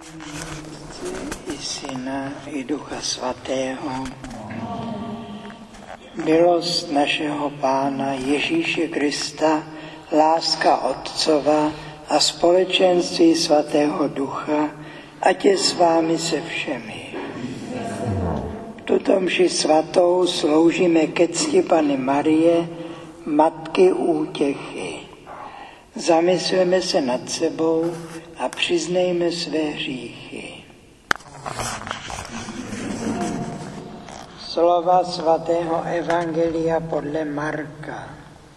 i Syna, i Ducha Svatého. Milost našeho Pána Ježíše Krista, láska Otcova a společenství Svatého Ducha, ať je s vámi se všemi. Tuto mši svatou sloužíme ke cti Panny Marie, Matky útěchy. Zamysleme se nad sebou a přiznejme své hříchy. Slova svatého Evangelia podle Marka.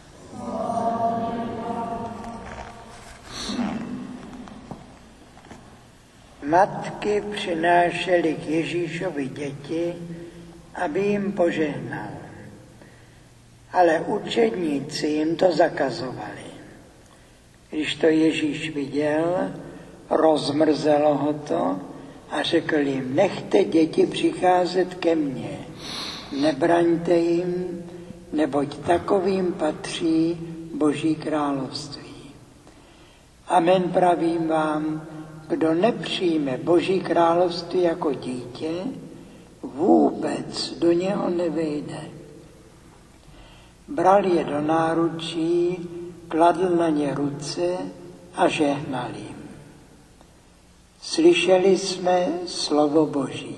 Matky přinášely k Ježíšovi děti, aby jim požehnal. Ale učedníci jim to zakazovali. Když to Ježíš viděl, rozmrzelo ho to a řekl jim: nechte děti přicházet ke mně, nebraňte jim, neboť takovým patří Boží království. Amen, pravím vám, kdo nepřijme Boží království jako dítě, vůbec do něho nevejde. Bral je do náručí, kladl na ně ruce a žehnal jim. Slyšeli jsme slovo Boží.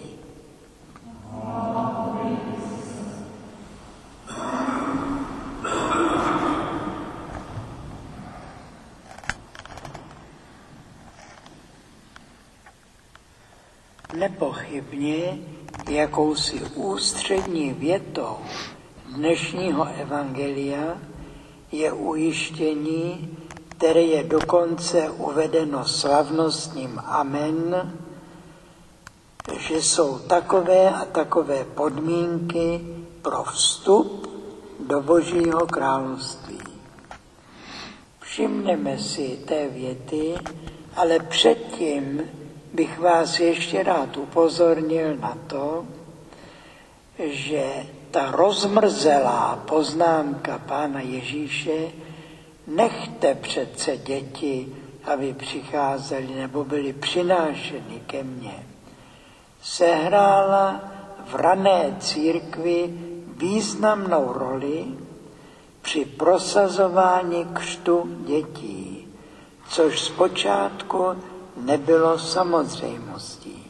Nepochybně jakousi ústřední větou dnešního evangelia je ujištění, které je dokonce uvedeno slavnostním amen, že jsou takové a takové podmínky pro vstup do Božího království. Všimneme si té věty, ale předtím bych vás ještě rád upozornil na to, že ta rozmrzelá poznámka Pána Ježíše, nechte přece děti, aby přicházeli nebo byly přinášeny ke mně, sehrála v rané církvi významnou roli při prosazování křtu dětí, což zpočátku nebylo samozřejmostí.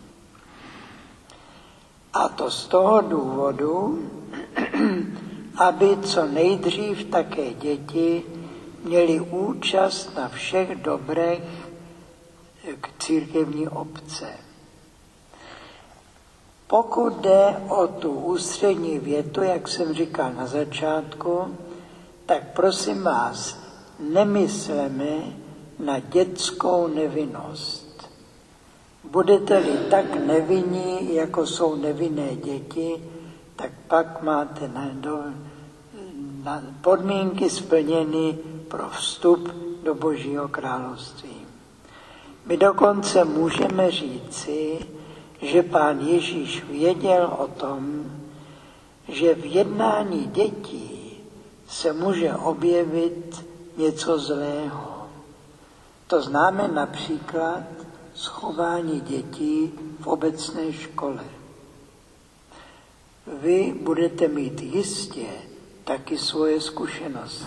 A to z toho důvodu, aby co nejdřív také děti měli účast na všech dobrech církevní obce. Pokud jde o tu ústřední větu, jak jsem říkal na začátku, tak prosím vás, nemysleme na dětskou nevinnost. Budete-li tak nevinní, jako jsou nevinné děti, tak pak máte podmínky splněny pro vstup do Božího království. My dokonce můžeme říci, že Pán Ježíš věděl o tom, že v jednání dětí se může objevit něco zlého. To známe například schování dětí v obecné škole. Vy budete mít jistě taky svoje zkušenosti.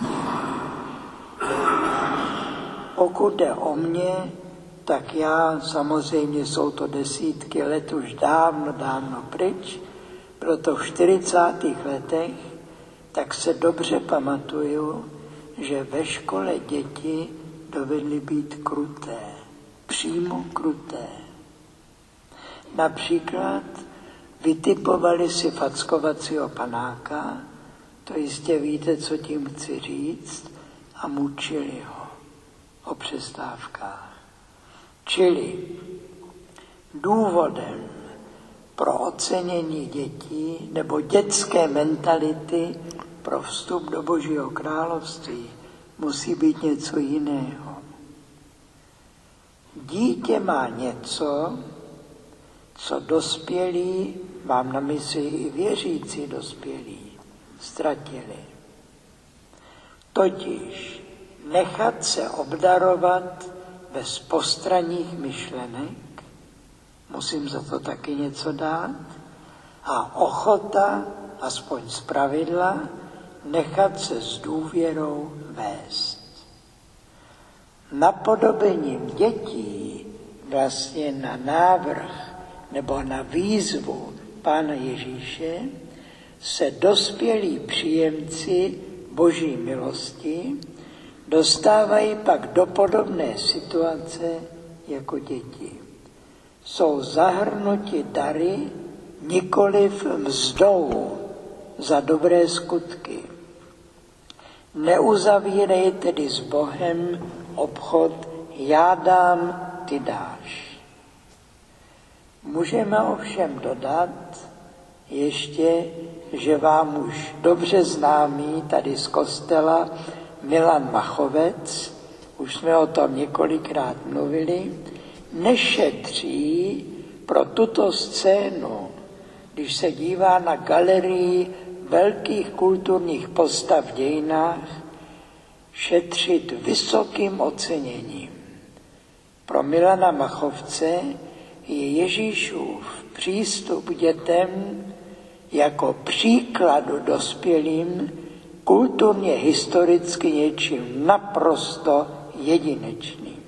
Pokud jde o mě, tak já samozřejmě, jsou to desítky let už dávno pryč, proto v 40. letech, tak se dobře pamatuju, že ve škole děti dovedly být kruté, přímo kruté. Například vytipovali si fackovacího panáka, to jistě víte, co tím chci říct, a mučili ho o přestávkách. Čili důvodem pro ocenění dětí nebo dětské mentality pro vstup do Božího království musí být něco jiného. Dítě má něco, co dospělí, mám na mysli i věřící dospělí, ztratili. Totiž nechat se obdarovat bez postranních myšlenek, musím za to taky něco dát, a ochota, aspoň zpravidla, nechat se s důvěrou vést. Napodobením dětí vlastně na návrh nebo na výzvu Pána Ježíše se dospělí příjemci Boží milosti dostávají pak do podobné situace jako děti. Jsou zahrnuti dary, nikoliv mzdou za dobré skutky. Neuzavírej tedy s Bohem obchod já dám, ty dáš. Můžeme ovšem dodat ještě, že vám už dobře známý tady z kostela Milan Machovec, už jsme o tom několikrát mluvili, nešetří pro tuto scénu, když se dívá na galerii velkých kulturních postav v dějinách, šetřit vysokým oceněním. Pro Milana Machovce je Ježíšův přístup k dětem jako příkladu dospělým kulturně historicky něčím naprosto jedinečným.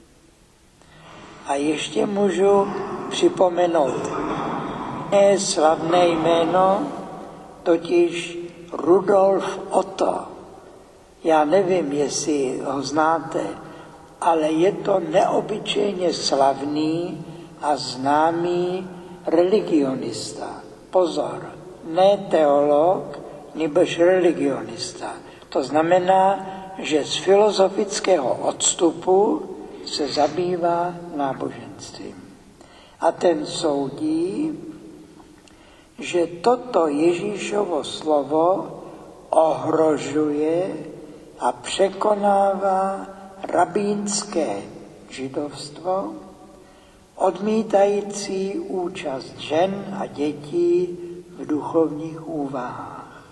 A ještě můžu připomenout slavné jméno, totiž Rudolf Otto. Já nevím, jestli ho znáte, ale je to neobyčejně slavný a známý religionista. Pozor, ne teolog, nýbrž religionista. To znamená, že z filozofického odstupu se zabývá náboženstvím. A ten soudí, že toto Ježíšovo slovo ohrožuje a překonává rabínské židovstvo, odmítající účast žen a dětí v duchovních úvahách.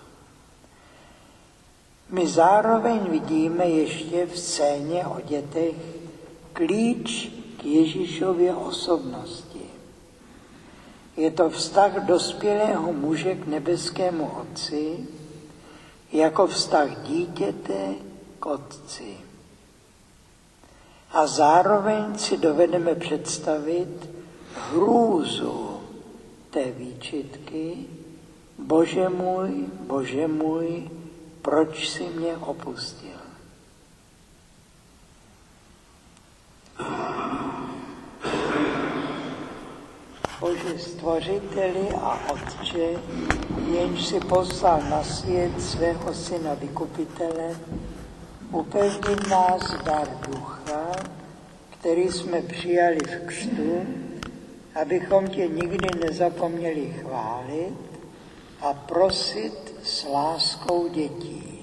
My zároveň vidíme ještě v scéně o dětech klíč k Ježíšově osobnosti. Je to vztah dospělého muže k nebeskému Otci jako vztah dítěte k Otci. A zároveň si dovedeme představit hrůzu té výčitky: Bože můj, proč jsi mě opustil? Bože stvořiteli a Otče, jenž si poslal na svět svého Syna Vykupitele, upevni nás dar ducha, který jsme přijali v křtu, abychom tě nikdy nezapomněli chválit a prosit s láskou dětí.